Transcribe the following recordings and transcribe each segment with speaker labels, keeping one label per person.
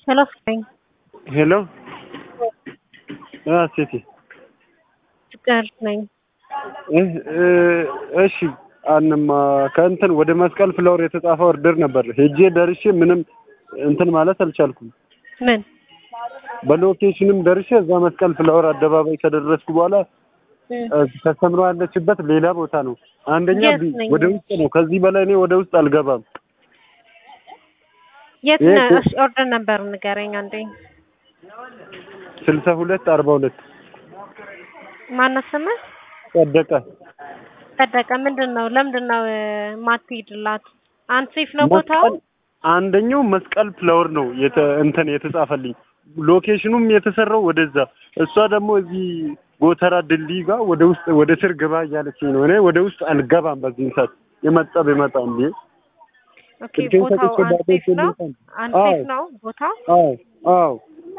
Speaker 1: Hello, fine.
Speaker 2: Hello? ሴቲ
Speaker 1: ፍቅር ነኝ።
Speaker 2: እሺ አንማ ከእንትን ወደ መስቀል ፍላወር የተጻፈ ኦርደር ነበር። ሄጄ ደርሼ ምንም እንትን ማለት አልቻልኩም።
Speaker 1: ምን
Speaker 2: በሎኬሽንም ደርሼ እዛ መስቀል ፍላወር አደባባይ ከደረስኩ በኋላ ተሰምሮ ያለችበት ሌላ ቦታ ነው። አንደኛ ወደ ውስጥ ነው። ከዚህ በላይ እኔ ወደ ውስጥ አልገባም።
Speaker 1: የት ነው ኦርደር ነበር ንገረኝ አንዴ።
Speaker 2: 6242
Speaker 1: ማነው ስምህ? ጸደቀ ምንድነው? ለምንድነው ማትሄድላት? አንሴፍ ነው ቦታው?
Speaker 2: አንደኛው መስቀል ፍላወር ነው እንትን የተጻፈልኝ። ሎኬሽኑም የተሰራው ወደዛ፣ እሷ ደግሞ እዚህ ጎተራ ድልድይ ጋር ወደ ውስጥ ወደ ስር ገባ እያለችኝ ነው። እኔ ወደ ውስጥ አልገባም። በዚህ ሰዓት የመጣ እንዴ?
Speaker 1: ኦኬ ቦታው አንሴፍ ነው? አንሴፍ ነው ቦታው?
Speaker 2: አዎ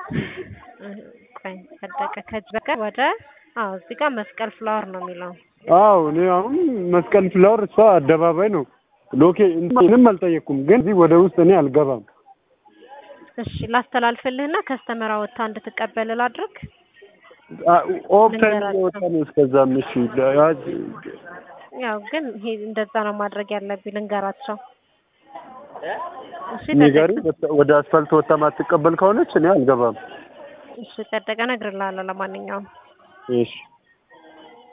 Speaker 1: ቆይ ጸደቀ ከጀቀ ወደ እዚህ ጋር መስቀል ፍላወር ነው የሚለው።
Speaker 2: እኔ አሁን መስቀል ፍላወር እሷ አደባባይ ነው። ምንም አልጠየቅኩም፣ ግን እዚህ ወደ ውስጥ እኔ አልገባም።
Speaker 1: እሺ ላስተላልፍልህና ከስተመራ ወጣ እንድትቀበል ላድርግ።
Speaker 2: ኦፕን ወጣን እስከዛም። እሺ
Speaker 1: ያው ግን ይሄ እንደዛ ነው ማድረግ ያለብኝ። ልንገራቸው። እሺ
Speaker 2: ንገሪ። ወደ አስፋልት ወጣ ማትቀበል ከሆነች እኔ አልገባም።
Speaker 1: እሺ ጸደቀ እነግርልሃለሁ። ለማንኛውም
Speaker 2: እሺ